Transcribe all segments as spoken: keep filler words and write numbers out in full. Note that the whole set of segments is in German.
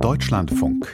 Deutschlandfunk.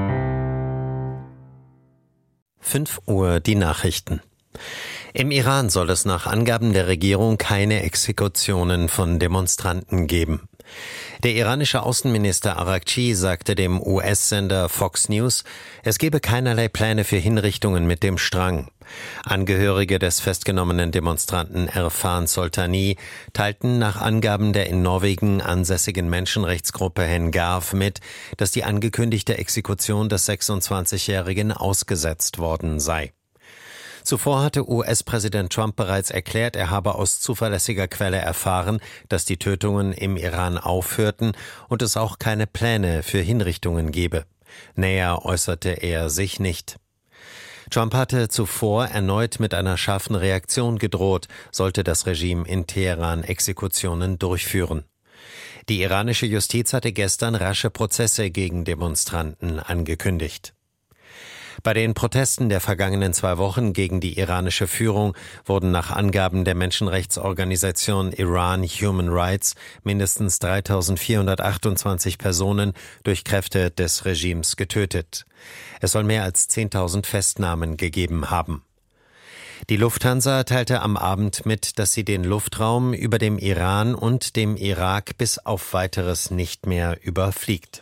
fünf Uhr die Nachrichten. Im Iran soll es nach Angaben der Regierung keine Exekutionen von Demonstranten geben. Der iranische Außenminister Araghchi sagte dem U S-Sender Fox News, es gebe keinerlei Pläne für Hinrichtungen mit dem Strang. Angehörige des festgenommenen Demonstranten Erfan Soltani teilten nach Angaben der in Norwegen ansässigen Menschenrechtsgruppe Hengarv mit, dass die angekündigte Exekution des sechsundzwanzigjährigen ausgesetzt worden sei. Zuvor hatte U S-Präsident Trump bereits erklärt, er habe aus zuverlässiger Quelle erfahren, dass die Tötungen im Iran aufhörten und es auch keine Pläne für Hinrichtungen gebe. Näher äußerte er sich nicht. Trump hatte zuvor erneut mit einer scharfen Reaktion gedroht, sollte das Regime in Teheran Exekutionen durchführen. Die iranische Justiz hatte gestern rasche Prozesse gegen Demonstranten angekündigt. Bei den Protesten der vergangenen zwei Wochen gegen die iranische Führung wurden nach Angaben der Menschenrechtsorganisation Iran Human Rights mindestens dreitausendvierhundertachtundzwanzig Personen durch Kräfte des Regimes getötet. Es soll mehr als zehntausend Festnahmen gegeben haben. Die Lufthansa teilte am Abend mit, dass sie den Luftraum über dem Iran und dem Irak bis auf Weiteres nicht mehr überfliegt.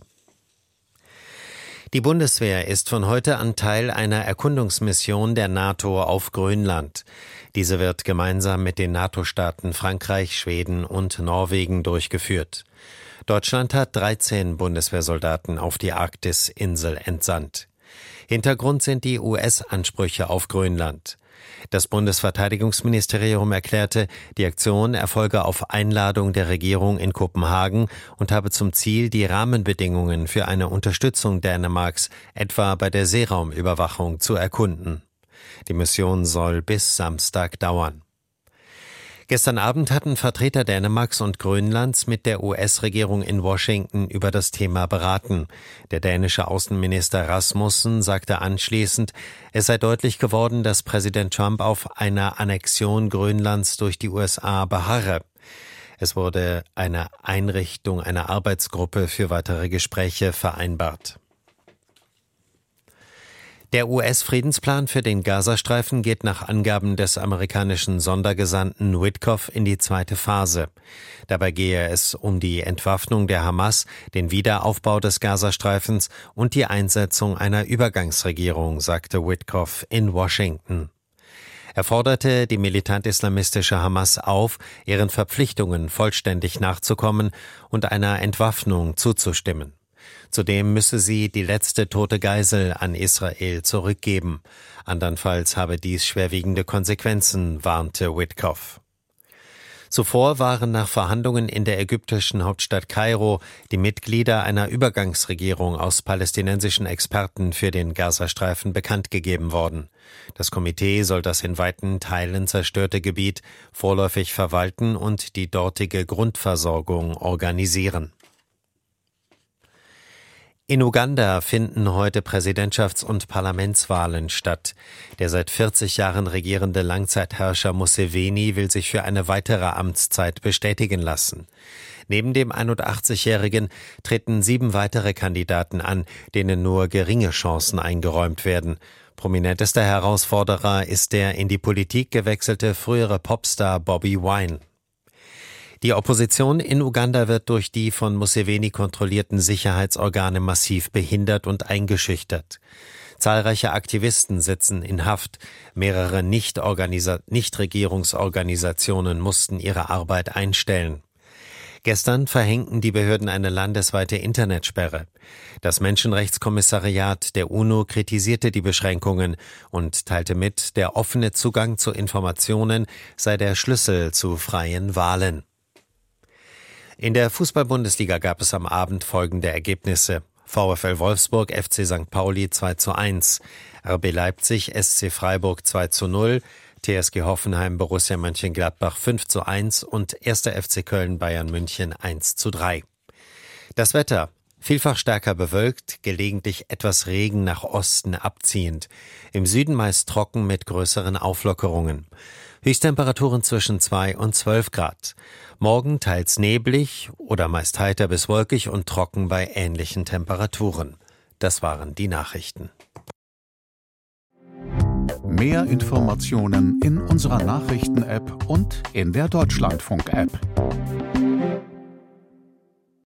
Die Bundeswehr ist von heute an Teil einer Erkundungsmission der NATO auf Grönland. Diese wird gemeinsam mit den NATO-Staaten Frankreich, Schweden und Norwegen durchgeführt. Deutschland hat dreizehn Bundeswehrsoldaten auf die Arktis-Insel entsandt. Hintergrund sind die U S-Ansprüche auf Grönland. Das Bundesverteidigungsministerium erklärte, die Aktion erfolge auf Einladung der Regierung in Kopenhagen und habe zum Ziel, die Rahmenbedingungen für eine Unterstützung Dänemarks etwa bei der Seeraumüberwachung zu erkunden. Die Mission soll bis Samstag dauern. Gestern Abend hatten Vertreter Dänemarks und Grönlands mit der U S-Regierung in Washington über das Thema beraten. Der dänische Außenminister Rasmussen sagte anschließend, es sei deutlich geworden, dass Präsident Trump auf einer Annexion Grönlands durch die U S A beharre. Es wurde eine Einrichtung einer Arbeitsgruppe für weitere Gespräche vereinbart. Der U S-Friedensplan für den Gazastreifen geht nach Angaben des amerikanischen Sondergesandten Witkoff in die zweite Phase. Dabei gehe es um die Entwaffnung der Hamas, den Wiederaufbau des Gazastreifens und die Einsetzung einer Übergangsregierung, sagte Witkoff in Washington. Er forderte die militant-islamistische Hamas auf, ihren Verpflichtungen vollständig nachzukommen und einer Entwaffnung zuzustimmen. Zudem müsse sie die letzte tote Geisel an Israel zurückgeben. Andernfalls habe dies schwerwiegende Konsequenzen, warnte Witkoff. Zuvor waren nach Verhandlungen in der ägyptischen Hauptstadt Kairo die Mitglieder einer Übergangsregierung aus palästinensischen Experten für den Gazastreifen bekannt gegeben worden. Das Komitee soll das in weiten Teilen zerstörte Gebiet vorläufig verwalten und die dortige Grundversorgung organisieren. In Uganda finden heute Präsidentschafts- und Parlamentswahlen statt. Der seit vierzig Jahren regierende Langzeitherrscher Museveni will sich für eine weitere Amtszeit bestätigen lassen. Neben dem einundachtzigjährigen treten sieben weitere Kandidaten an, denen nur geringe Chancen eingeräumt werden. Prominentester Herausforderer ist der in die Politik gewechselte frühere Popstar Bobi Wine. Die Opposition in Uganda wird durch die von Museveni kontrollierten Sicherheitsorgane massiv behindert und eingeschüchtert. Zahlreiche Aktivisten sitzen in Haft. Mehrere Nicht-Organisa- Nichtregierungsorganisationen mussten ihre Arbeit einstellen. Gestern verhängten die Behörden eine landesweite Internetsperre. Das Menschenrechtskommissariat der UNO kritisierte die Beschränkungen und teilte mit, der offene Zugang zu Informationen sei der Schlüssel zu freien Wahlen. In der Fußball-Bundesliga gab es am Abend folgende Ergebnisse. VfL Wolfsburg, F C Sankt Pauli zwei zu eins, R B Leipzig, S C Freiburg zwei zu null, T S G Hoffenheim, Borussia Mönchengladbach fünf zu eins und erster F C Köln, Bayern München eins zu drei. Das Wetter: vielfach stärker bewölkt, gelegentlich etwas Regen nach Osten abziehend. Im Süden meist trocken mit größeren Auflockerungen. Höchsttemperaturen zwischen zwei und zwölf Grad. Morgen teils neblig oder meist heiter bis wolkig und trocken bei ähnlichen Temperaturen. Das waren die Nachrichten. Mehr Informationen in unserer Nachrichten-App und in der Deutschlandfunk-App.